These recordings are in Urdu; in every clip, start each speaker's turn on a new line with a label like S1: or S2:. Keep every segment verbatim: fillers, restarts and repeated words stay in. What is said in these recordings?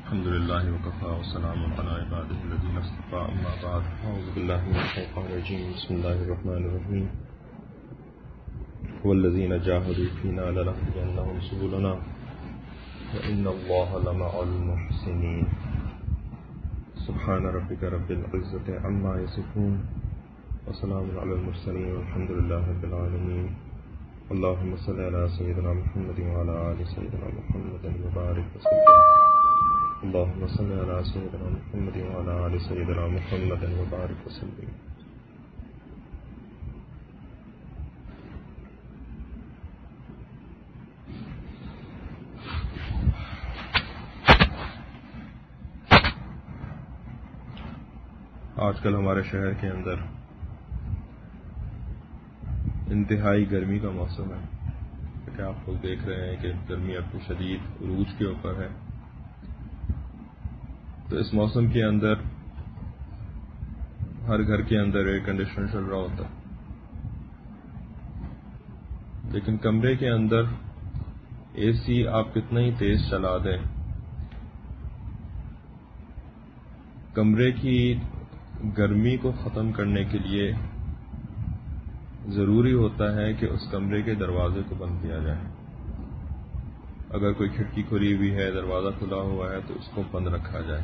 S1: الحمد لله وكفى وسلام على عباده الذين اصطفى أما بعد أعوذ بالله من الشيطان الرجيم بسم الله الرحمن الرحيم والذين جاهدوا فينا لنهدينهم سبلنا وإن الله لمع المحسنين سبحان ربك رب العزة عما يصفون وسلام على المرسلين والحمد لله رب العالمين اللهم صل على سيدنا محمد وعلى آل سيدنا محمد وبارك وسلم اللهم صل على سيدنا محمد وعلى آل سيدنا محمد وبارك وسلم. آج کل ہمارے شہر کے اندر انتہائی گرمی کا موسم ہے کہ آپ لوگ دیکھ رہے ہیں کہ گرمی اپنی شدید عروج کے اوپر ہے. تو اس موسم کے اندر ہر گھر کے اندر ایئر کنڈیشنر چل رہا ہوتا ہے، لیکن کمرے کے اندر اے سی آپ کتنا ہی تیز چلا دیں، کمرے کی گرمی کو ختم کرنے کے لیے ضروری ہوتا ہے کہ اس کمرے کے دروازے کو بند کیا جائے. اگر کوئی کھڑکی کھلی ہوئی ہے، دروازہ کھلا ہوا ہے تو اس کو بند رکھا جائے.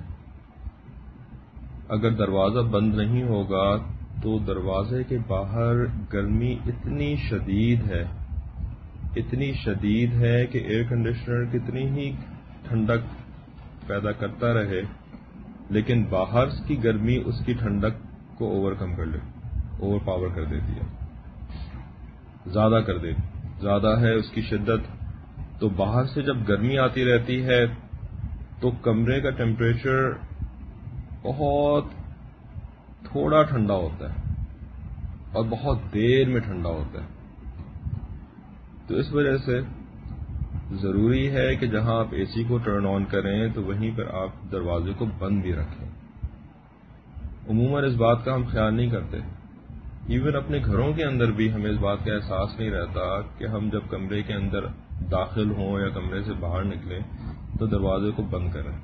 S1: اگر دروازہ بند نہیں ہوگا تو دروازے کے باہر گرمی اتنی شدید ہے اتنی شدید ہے کہ ایئر کنڈیشنر کتنی ہی ٹھنڈک پیدا کرتا رہے لیکن باہر کی گرمی اس کی ٹھنڈک کو اوور کم کر لے اوور پاور کر دیتی ہے، زیادہ کر دے زیادہ ہے اس کی شدت. تو باہر سے جب گرمی آتی رہتی ہے تو کمرے کا ٹیمپریچر بہت تھوڑا ٹھنڈا ہوتا ہے اور بہت دیر میں ٹھنڈا ہوتا ہے. تو اس وجہ سے ضروری ہے کہ جہاں آپ اے سی کو ٹرن آن کریں تو وہیں پر آپ دروازے کو بند بھی رکھیں. عموماً اس بات کا ہم خیال نہیں کرتے، ایون اپنے گھروں کے اندر بھی ہمیں اس بات کا احساس نہیں رہتا کہ ہم جب کمرے کے اندر داخل ہوں یا کمرے سے باہر نکلیں تو دروازے کو بند کریں.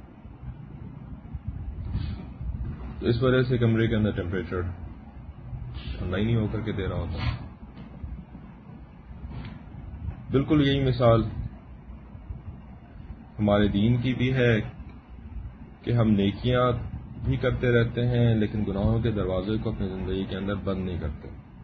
S1: تو اس وجہ سے کمرے کے اندر ٹیمپریچر ٹھنڈا ہی نہیں ہو کر کے دے رہا ہوتا. بالکل یہی مثال ہمارے دین کی بھی ہے کہ ہم نیکیاں بھی کرتے رہتے ہیں لیکن گناہوں کے دروازے کو اپنی زندگی کے اندر بند نہیں کرتے.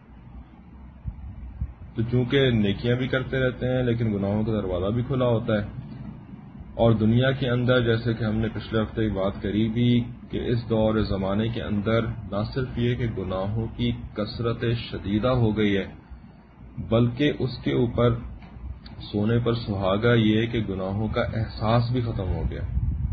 S1: تو چونکہ نیکیاں بھی کرتے رہتے ہیں لیکن گناہوں کا دروازہ بھی کھلا ہوتا ہے. اور دنیا کے اندر جیسے کہ ہم نے پچھلے ہفتے کی بات کری بھی کہ اس دور زمانے کے اندر نہ صرف یہ کہ گناہوں کی کثرت شدیدہ ہو گئی ہے بلکہ اس کے اوپر سونے پر سہاگا یہ کہ گناہوں کا احساس بھی ختم ہو گیا.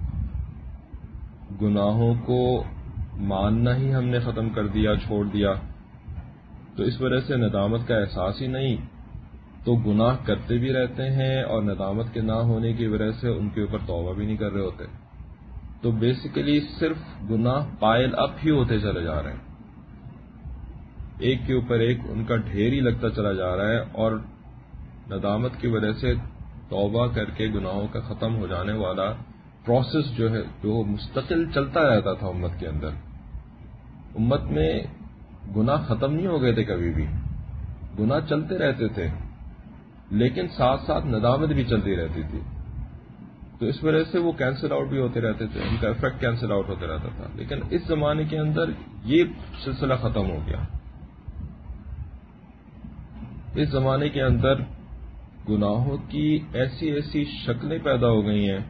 S1: گناہوں کو ماننا ہی ہم نے ختم کر دیا، چھوڑ دیا. تو اس وجہ سے ندامت کا احساس ہی نہیں، تو گناہ کرتے بھی رہتے ہیں اور ندامت کے نہ ہونے کی وجہ سے ان کے اوپر توبہ بھی نہیں کر رہے ہوتے. تو بیسیکلی صرف گناہ پائل اپ ہی ہوتے چلے جا رہے ہیں، ایک کے اوپر ایک ان کا ڈھیر ہی لگتا چلا جا رہا ہے. اور ندامت کی وجہ سے توبہ کر کے گناہوں کا ختم ہو جانے والا پروسیس جو ہے جو مستقل چلتا رہتا تھا امت کے اندر، امت میں گناہ ختم نہیں ہو گئے تھے، کبھی بھی گناہ چلتے رہتے تھے لیکن ساتھ ساتھ ندامت بھی چلتی رہتی تھی. تو اس وجہ سے وہ کینسل آؤٹ بھی ہوتے رہتے تھے، ان کا افیکٹ کینسل آؤٹ ہوتے رہتا تھا. لیکن اس زمانے کے اندر یہ سلسلہ ختم ہو گیا. اس زمانے کے اندر گناہوں کی ایسی ایسی شکلیں پیدا ہو گئی ہیں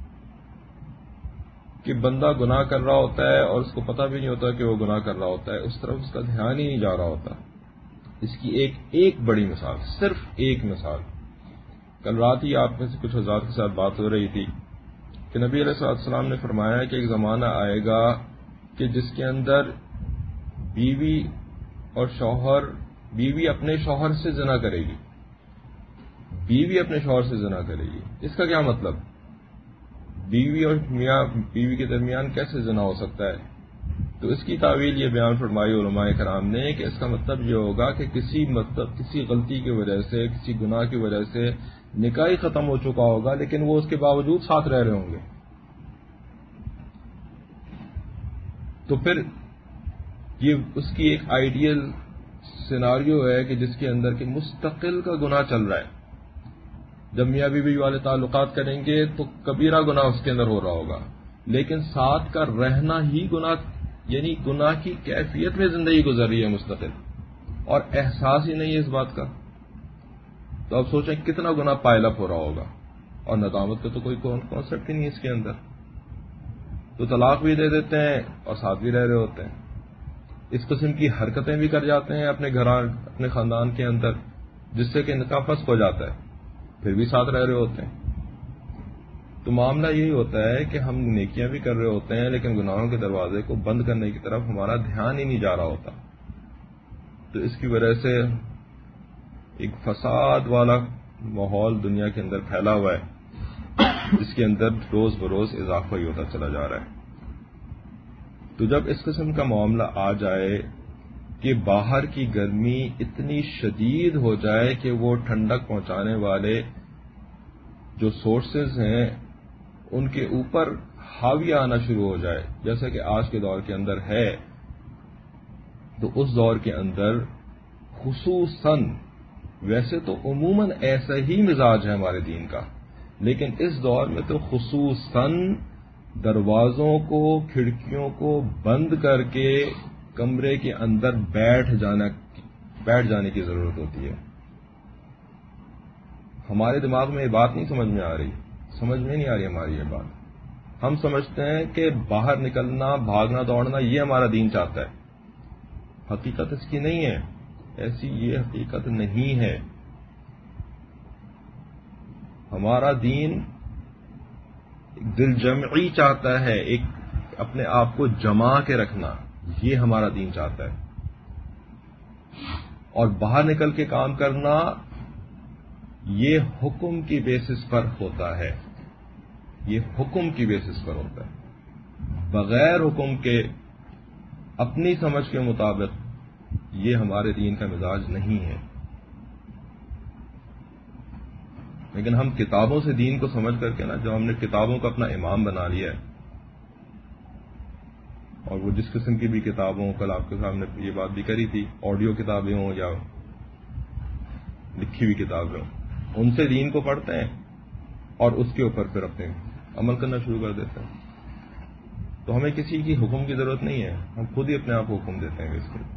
S1: کہ بندہ گناہ کر رہا ہوتا ہے اور اس کو پتہ بھی نہیں ہوتا کہ وہ گناہ کر رہا ہوتا ہے، اس طرف اس کا دھیان ہی نہیں جا رہا ہوتا. اس کی ایک ایک بڑی مثال، صرف ایک مثال، کل رات ہی آپ میں سے کچھ حضرات کے ساتھ بات ہو رہی تھی کہ نبی علیہ الصلوۃ والسلام نے فرمایا کہ ایک زمانہ آئے گا کہ جس کے اندر بیوی اور شوہر بیوی اپنے شوہر سے زنا کرے گی بیوی اپنے شوہر سے زنا کرے گی. اس کا کیا مطلب؟ بیوی اور میاں بیوی کے درمیان کیسے زنا ہو سکتا ہے؟ تو اس کی تعویل یہ بیان فرمائی علماء کرام نے کہ اس کا مطلب یہ ہوگا کہ کسی مطلب کسی غلطی کی وجہ سے، کسی گناہ کی وجہ سے نکاح ختم ہو چکا ہوگا لیکن وہ اس کے باوجود ساتھ رہ رہے ہوں گے. تو پھر یہ اس کی ایک آئیڈیل سیناریو ہے کہ جس کے اندر کہ مستقل کا گناہ چل رہا ہے. جب میاں بیوی والے تعلقات کریں گے تو کبیرہ گناہ اس کے اندر ہو رہا ہوگا، لیکن ساتھ کا رہنا ہی گناہ، یعنی گناہ کی کیفیت میں زندگی گزر رہی ہے مستقل، اور احساس ہی نہیں ہے اس بات کا. تو اب سوچیں کتنا گناہ پائل اپ ہو رہا ہوگا، اور ندامت کا تو کوئی کانسیپٹ ہی نہیں ہے اس کے اندر. تو طلاق بھی دے دیتے ہیں اور ساتھ بھی رہ رہے ہوتے ہیں، اس قسم کی حرکتیں بھی کر جاتے ہیں اپنے گھر اپنے خاندان کے اندر، جس سے کہ نکاح فسخ ہو جاتا ہے، پھر بھی ساتھ رہ رہے ہوتے ہیں. تو معاملہ یہی ہوتا ہے کہ ہم نیکیاں بھی کر رہے ہوتے ہیں، لیکن گناہوں کے دروازے کو بند کرنے کی طرف ہمارا دھیان ہی نہیں جا رہا ہوتا. تو اس کی وجہ سے ایک فساد والا ماحول دنیا کے اندر پھیلا ہوا ہے، جس کے اندر روز بروز اضافہ ہی ہوتا چلا جا رہا ہے. تو جب اس قسم کا معاملہ آ جائے کہ باہر کی گرمی اتنی شدید ہو جائے کہ وہ ٹھنڈک پہنچانے والے جو سورسز ہیں ان کے اوپر حاویہ آنا شروع ہو جائے، جیسا کہ آج کے دور کے اندر ہے، تو اس دور کے اندر خصوصاً، ویسے تو عموماً ایسا ہی مزاج ہے ہمارے دین کا، لیکن اس دور میں تو خصوصاً دروازوں کو کھڑکیوں کو بند کر کے کمرے کے اندر بیٹھ جانا بیٹھ جانے کی ضرورت ہوتی ہے. ہمارے دماغ میں یہ بات نہیں سمجھ میں آ رہی سمجھ میں نہیں آ رہی ہماری یہ بات. ہم سمجھتے ہیں کہ باہر نکلنا، بھاگنا دوڑنا یہ ہمارا دین چاہتا ہے. حقیقت اس کی نہیں ہے، ایسی یہ حقیقت نہیں ہے. ہمارا دین ایک دل جمعی چاہتا ہے، ایک اپنے آپ کو جما کے رکھنا، یہ ہمارا دین چاہتا ہے. اور باہر نکل کے کام کرنا یہ حکم کی بیسس پر ہوتا ہے، یہ حکم کی بیسس پر ہوتا ہے. بغیر حکم کے اپنی سمجھ کے مطابق یہ ہمارے دین کا مزاج نہیں ہے. لیکن ہم کتابوں سے دین کو سمجھ کر کے نا، جو ہم نے کتابوں کو اپنا امام بنا لیا ہے، اور وہ جس قسم کی بھی کتابوں، کل آپ کے سامنے یہ بات بھی کری تھی، آڈیو کتابیں ہوں یا لکھی ہوئی کتابیں ہوں، ان سے دین کو پڑھتے ہیں اور اس کے اوپر پھر اپنے عمل کرنا شروع کر دیتے ہیں. تو ہمیں کسی کی حکم کی ضرورت نہیں ہے، ہم خود ہی اپنے آپ کو حکم دیتے ہیں اس کو.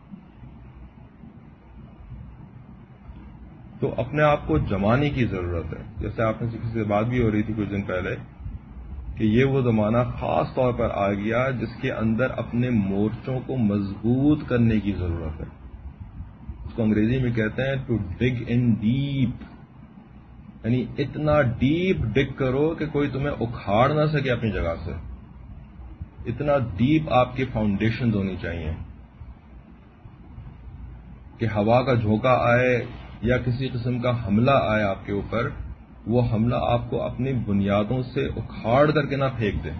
S1: تو اپنے آپ کو جمانے کی ضرورت ہے. جیسے آپ نے کسی سے بات بھی ہو رہی تھی کچھ دن پہلے کہ یہ وہ زمانہ خاص طور پر آ گیا جس کے اندر اپنے مورچوں کو مضبوط کرنے کی ضرورت ہے. اس کو انگریزی میں کہتے ہیں ٹو ڈگ ان ڈیپ، یعنی اتنا ڈیپ ڈگ کرو کہ کوئی تمہیں اکھاڑ نہ سکے اپنی جگہ سے. اتنا ڈیپ آپ کی فاؤنڈیشن ہونی چاہیے کہ ہوا کا جھونکا آئے یا کسی قسم کا حملہ آئے آپ کے اوپر، وہ حملہ آپ کو اپنی بنیادوں سے اکھاڑ کر کے نہ پھینک دے.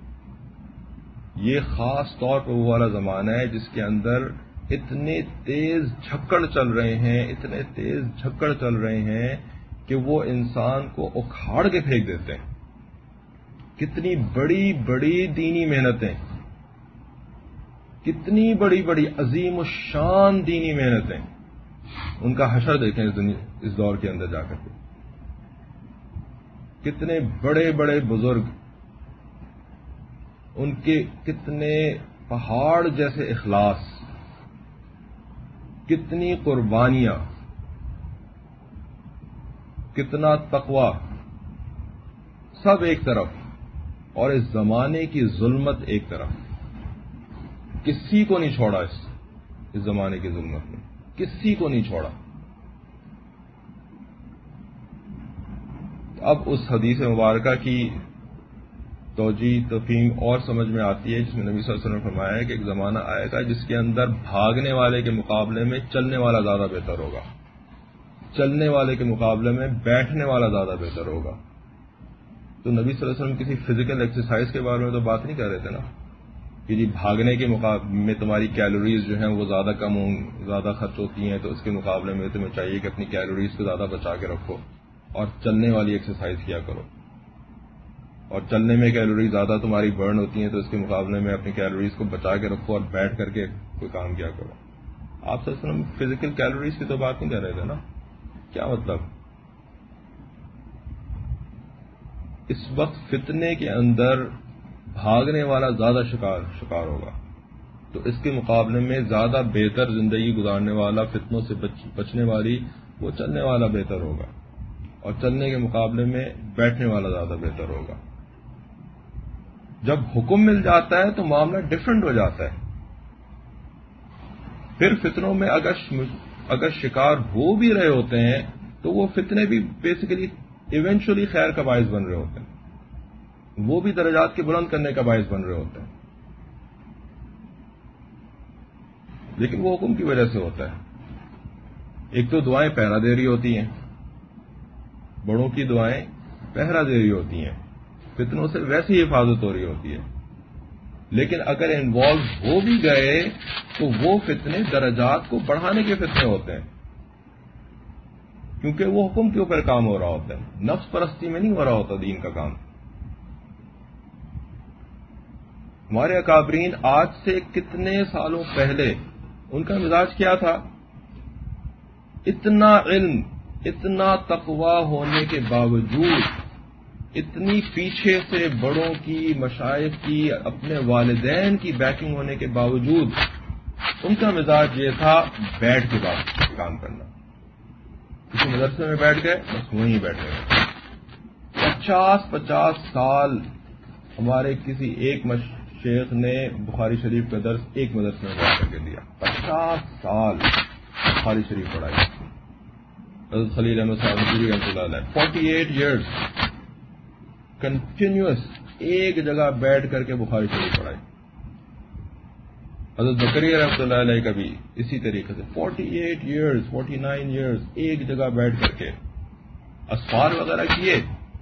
S1: یہ خاص طور پر وہ والا زمانہ ہے جس کے اندر اتنے تیز جھکڑ چل رہے ہیں اتنے تیز جھکڑ چل رہے ہیں کہ وہ انسان کو اکھاڑ کے پھینک دیتے ہیں. کتنی بڑی بڑی دینی محنتیں، کتنی بڑی بڑی عظیم الشان دینی محنتیں، ان کا حشر دیکھیں اس, اس دور کے اندر جا کر کے. کتنے بڑے بڑے بزرگ، ان کے کتنے پہاڑ جیسے اخلاص، کتنی قربانیاں، کتنا تقوی، سب ایک طرف، اور اس زمانے کی ظلمت ایک طرف. کسی کو نہیں چھوڑا اس اس زمانے کی ظلمت میں، کسی کو نہیں چھوڑا. اب اس حدیث مبارکہ کی توجیہ تفہیم اور سمجھ میں آتی ہے جس میں نبی صلی اللہ علیہ وسلم نے فرمایا ہے کہ ایک زمانہ آئے گا جس کے اندر بھاگنے والے کے مقابلے میں چلنے والا زیادہ بہتر ہوگا، چلنے والے کے مقابلے میں بیٹھنے والا زیادہ بہتر ہوگا. تو نبی صلی اللہ علیہ وسلم کسی فزیکل ایکسرسائز کے بارے میں تو بات نہیں کر رہے تھے نا کہ جی بھاگنے کے مقابلے میں تمہاری کیلوریز جو ہیں وہ زیادہ کم ہوں، زیادہ خرچ ہوتی ہیں، تو اس کے مقابلے میں تمہیں چاہیے کہ اپنی کیلوریز کو زیادہ بچا کے رکھو اور چلنے والی ایکسرسائز کیا کرو. اور چلنے میں کیلوری زیادہ تمہاری برن ہوتی ہیں تو اس کے مقابلے میں اپنی کیلوریز کو بچا کے رکھو اور بیٹھ کر کے کوئی کام کیا کرو. آپ صلی اللہ علیہ وسلم فزیکل کیلوریز کی تو بات نہیں کر رہے تھے نا. کیا مطلب؟ اس وقت فتنے کے اندر بھاگنے والا زیادہ شکار شکار ہوگا، تو اس کے مقابلے میں زیادہ بہتر زندگی گزارنے والا، فتنوں سے بچ, بچنے والی وہ چلنے والا بہتر ہوگا، اور چلنے کے مقابلے میں بیٹھنے والا زیادہ بہتر ہوگا. جب حکم مل جاتا ہے تو معاملہ ڈفرنٹ ہو جاتا ہے. پھر فتنوں میں اگر اگر شکار ہو بھی رہے ہوتے ہیں تو وہ فتنے بھی بیسیکلی ایونچولی خیر کا باعث بن رہے ہوتے ہیں، وہ بھی درجات کے بلند کرنے کا باعث بن رہے ہوتے ہیں، لیکن وہ حکم کی وجہ سے ہوتا ہے. ایک تو دعائیں پہرا دے رہی ہوتی ہیں، بڑوں کی دعائیں پہرا دے رہی ہوتی ہیں، فتنوں سے ویسی حفاظت ہو رہی ہوتی ہے. لیکن اگر انوالو ہو بھی گئے تو وہ فتنے درجات کو بڑھانے کے فتنے ہوتے ہیں، کیونکہ وہ حکم کے اوپر کام ہو رہا ہوتا ہے، نفس پرستی میں نہیں ہو رہا ہوتا دین کا کام. ہمارے اکابرین آج سے کتنے سالوں پہلے ان کا مزاج کیا تھا؟ اتنا علم، اتنا تقویٰ ہونے کے باوجود، اتنی پیچھے سے بڑوں کی، مشائخ کی، اپنے والدین کی بیکنگ ہونے کے باوجود ان کا مزاج یہ تھا بیٹھ کے بعد کام کرنا. کسی مدرسے میں بیٹھ گئے بس وہیں بیٹھے گئے. پچاس پچاس سال ہمارے کسی ایک شیخ نے بخاری شریف کا درس ایک مدرسے میں بیٹھ کر کے دیا. پچاس سال بخاری شریف پڑھائی. حضرت خلیل احمد صاحب رحمۃ اللہ علیہ فورٹی ایٹ ایئرس کنٹینیوس ایک جگہ بیٹھ کر کے بخاری شریف پڑھائی. حضرت زکریا رحمۃ اللہ علیہ کا بھی اسی طریقے سے forty eight years forty nine years ایک جگہ بیٹھ کر کے اسفار وغیرہ کیے،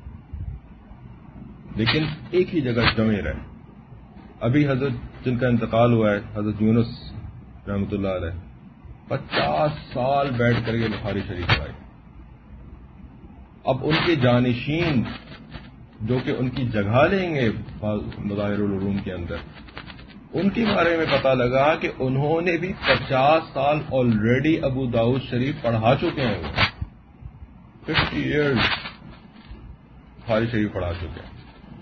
S1: لیکن ایک ہی جگہ جمے رہے. ابھی حضرت جن کا انتقال ہوا ہے حضرت یونس رحمۃ اللہ علیہ پچاس سال بیٹھ کر کے بخاری شریف پڑھائی. اب ان کے جانشین جو کہ ان کی جگہ لیں گے مظاہر العلوم کے اندر، ان کے بارے میں پتہ لگا کہ انہوں نے بھی پچاس سال آلریڈی ابو داؤد شریف پڑھا چکے ہیں. وہ ففٹی ایئرز بخاری شریف پڑھا چکے ہیں.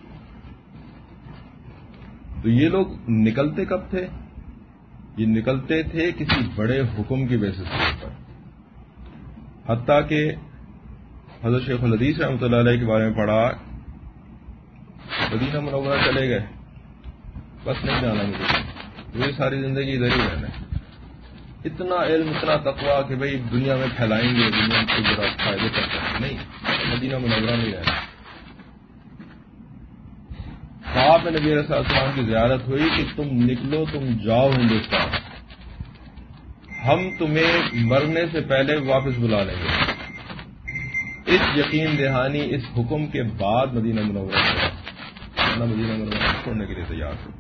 S1: تو یہ لوگ نکلتے کب تھے؟ یہ نکلتے تھے کسی بڑے حکم کی بیسس کے اوپر. حتیٰ کہ حضرت شیخ الحدیث رحمۃ اللہ علیہ کے بارے میں پڑھا، مدینہ منورہ چلے گئے، بس نہیں جانا مجھے، مجھے ساری زندگی ادھر ہی رہنا ہے. اتنا علم، اتنا تقویٰ کہ بھئی دنیا میں پھیلائیں گے، دنیا کو ذرا فائدے کرتے ہیں. نہیں، مدینہ منورہ نہیں رہنا. خواب میں نبی علیہ السلام کی زیارت ہوئی کہ تم نکلو، تم جاؤ ہندوستان، ہم تمہیں مرنے سے پہلے واپس بلا لیں گے. اس یقین دہانی، اس حکم کے بعد مدینہ منورہ چھوڑا، مدینہ منورہ چھوڑنے کے لیے تیار ہو.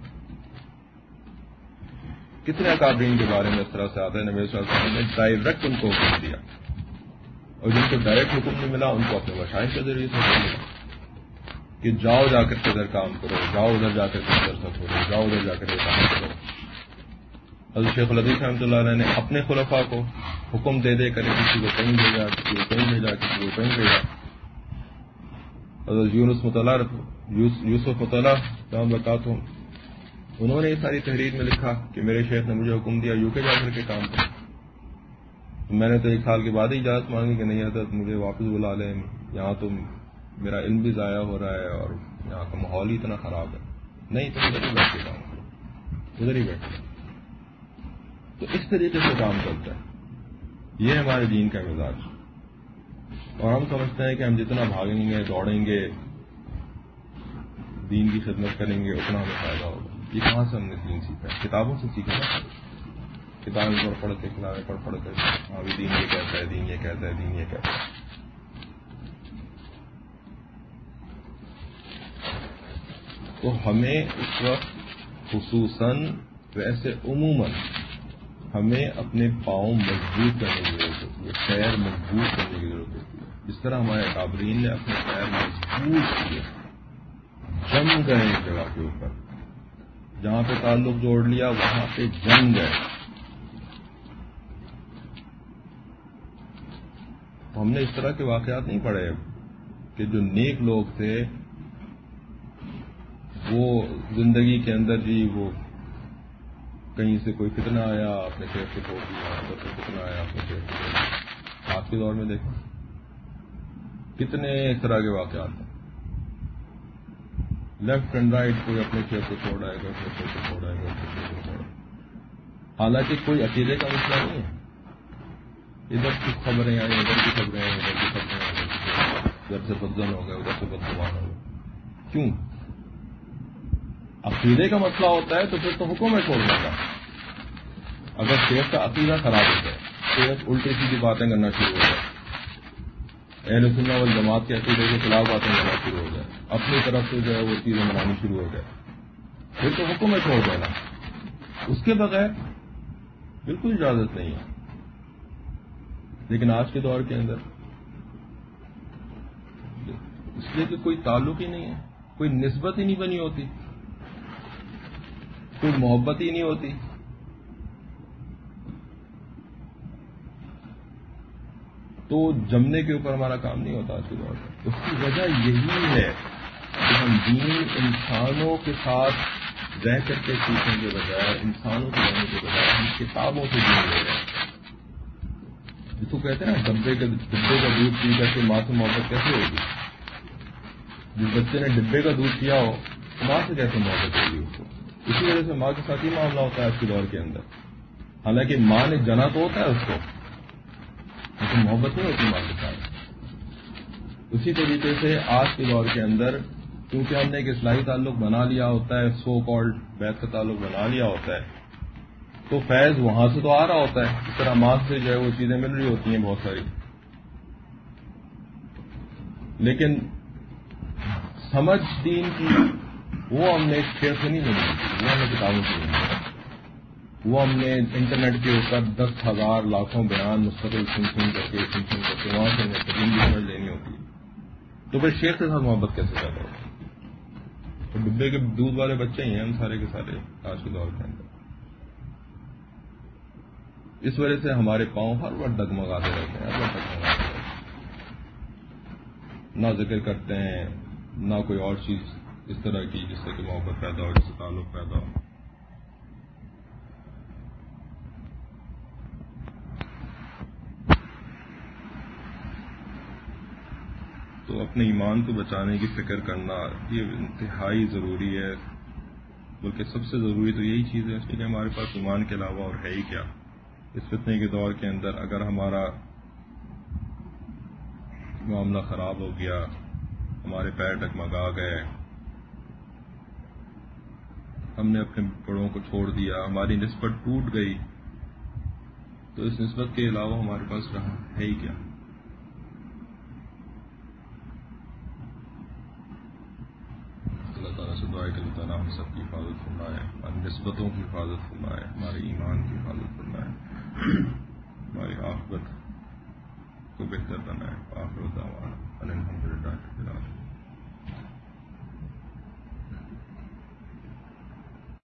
S1: کتنے اکابرین کے بارے میں اس طرح سے آتا ہے نبی صلی اللہ علیہ وسلم نے ڈائریکٹ ان کو حکم دیا، اور جن کو ڈائریکٹ حکم نہیں ملا ان کو اپنے مشائخ کے ذریعے سے حکم ملا کہ جاؤ جا کر کے ادھر کام کرو، جاؤ ادھر جا کر کے درس کرو، جاؤ ادھر جا کر کے کام کرو. حضرت شیخ الحدیث رحمۃ اللہ علیہ نے اپنے خلفاء کو حکم دے دے کر کسی کو کہیں بھیجا، کسی کو کہیں بھیجا، کسی کو کہیں بھیجا. حضرت یونس مطلع یوسف مطلع رحمۃ برکاتہ، انہوں نے یہ ساری تحریر میں لکھا کہ میرے شیخ نے مجھے حکم دیا یو کے جا کر کے کام کرو. میں نے تو ایک سال کے بعد ہی اجازت مانگی کہ نہیں حضرت مجھے واپس بلا لیں، یہاں تو میرا علم بھی ضائع ہو رہا ہے اور یہاں کا ماحول ہی اتنا خراب ہے. نہیں تو ادھر ہی بیٹھ کے کام کرو، ادھر ہی بیٹھ. تو اس طریقے سے کام چلتا ہے. یہ ہمارے دین کا مزاج. اور ہم سمجھتے ہیں کہ ہم جتنا بھاگیں گے، دوڑیں گے، دین کی خدمت کریں گے، اتنا ہمیں فائدہ ہوگا. یہ کہاں سے ہم نے دین سیکھا ہے؟ کتابوں سے سیکھا نا. کتابیں پڑھ پڑھ کے، کتابیں پڑھ پڑھ کے ہاں بھی دین یہ کہتا ہے، دین یہ کہتا ہے، دین یہ کہتا ہے. تو ہمیں اس وقت خصوصاً، ویسے عموماً ہمیں اپنے پاؤں مضبوط کرنے کی ضرورت ہوتی ہے، پیر مضبوط کرنے کی ضرورت ہوتی ہے. جس طرح ہمارے اکابرین نے اپنے پیر مضبوط کیے، جم گئے ایک جگہ کے اوپر، جہاں پہ تعلق جوڑ لیا وہاں پہ جم گئے. ہم نے اس طرح کے واقعات نہیں پڑھے کہ جو نیک لوگ تھے وہ زندگی کے اندر جی وہ کہیں سے کوئی فتنہ آیا اپنے شیخ سے چھوڑ دیا، ادھر سے فتنہ آیا اپنے شیخ سے چھوڑ دیا. آج کے دور میں دیکھو کتنے اس طرح کے واقعات ہیں. لیفٹ اینڈ رائٹ کوئی اپنے شیخ کو چھوڑ آئے گا، اپنے شیخ کو چھوڑ آئے گا، اپنے شیخ کو چھوڑ آئے گا. حالانکہ کوئی عقیدے کا مسئلہ نہیں ہے. ادھر کی خبریں آئیں، ادھر کی خبریں آئیں، ادھر کی خبریں آئیں، ادھر سے بدزن ہو گئے، ادھر سے بدگمان ہو گئے. کیوں؟ عقیدے کا مسئلہ ہوتا ہے تو پھر تو حکم ہے چھوڑنے کا. اگر شیخ کا عقیدہ خراب ہو جائے، شیخ الٹی سیدھی باتیں کرنا شروع ہو جائے، اہل سنت والجماعت کے عقیدے کے خلاف باتیں کرنا شروع ہو جائے، اپنی طرف سے جو ہے وہ چیزیں بنانی شروع ہو جائے، پھر تو حکم ہے چھوڑ دینا. اس کے بغیر بالکل اجازت نہیں ہے. لیکن آج کے دور کے اندر اس لیے کہ کوئی تعلق ہی نہیں ہے، کوئی نسبت ہی نہیں بنی ہوتی، کوئی محبت ہی نہیں ہوتی. تو جمنے کے اوپر ہمارا کام نہیں ہوتا آج کے دور میں. اس کی وجہ یہی ہے کہ ہم دین انسانوں کے ساتھ رہ کر کے سیکھنے کے بجائے، انسانوں کے رہنے کے بجائے ہم کتابوں سے دین لے رہے ہیں. جس کو کہتے ہیں نا ڈبے کا ڈبے کا دودھ پی کر کے ماں سے محبت کیسے ہوگی؟ جس بچے نے ڈبے کا دودھ پیا ہو تو ماں سے کیسے محبت ہوگی اس کو؟ اسی وجہ سے ماں کے ساتھ ہی معاملہ ہوتا ہے آج کے دور کے اندر. حالانکہ ماں نے جنا تو ہوتا ہے اس کو، لیکن محبت نہیں ہوتی ماں کے ساتھ. اسی طریقے سے آج کے دور کے اندر کیونکہ ہم نے ایک اصلاحی تعلق بنا لیا ہوتا ہے، سو کالڈ بیت کا تعلق بنا لیا ہوتا ہے، تو فیض وہاں سے تو آ رہا ہوتا ہے. اس طرح ماں سے جو ہے وہ چیزیں مل رہی ہوتی ہیں بہت ساری، لیکن سمجھ دین کی وہ ہم نے ایک شیخ سے نہیں ملی، وہ ہم نے کتابوں سے ملی. وہ ہم نے انٹرنیٹ کے اوپر دس ہزار لاکھوں بیان مستقل سن سن کر کے سن سن کر کے وہاں سے ہمیں ترین بھی سمجھ لینی ہوتی ہے. تو پھر شیخ کے ساتھ محبت کیسے پیدا ہوگی؟ تو ڈبے کے دودھ والے بچے ہی ہیں ہم سارے کے سارے آج کے دور کے اندر. اس وجہ سے ہمارے پاؤں ہر وقت ڈگمگاتے رہتے ہیں، ہر وقت ڈگمگاتے رہتے ہیں. نہ ذکر کرتے ہیں، نہ کوئی اور چیز اس طرح کی جس سے کہ محبت پیدا ہو، جس سے تعلق پیدا ہو. تو اپنے ایمان کو بچانے کی فکر کرنا یہ انتہائی ضروری ہے، بلکہ سب سے ضروری تو یہی چیز ہے اس لیے کہ ہمارے پاس ایمان کے علاوہ اور ہے ہی کیا. اس فتنے کے دور کے اندر اگر ہمارا معاملہ خراب ہو گیا، ہمارے پیر ڈگمگا گئے، ہم نے اپنے بڑوں کو چھوڑ دیا، ہماری نسبت ٹوٹ گئی، تو اس نسبت کے علاوہ ہمارے پاس رہا ہے ہی کیا. اللہ تعالیٰ سے دعا ہے کہ اللہ تعالیٰ ہم سب کی حفاظت فرمائے، ہماری نسبتوں کی حفاظت فرمائے، ہمارے ایمان کی حفاظت فرمائے، ہماری عاقبت کو بہتر بنائے. آخر دعوانا الحمدللہ رب العالمین.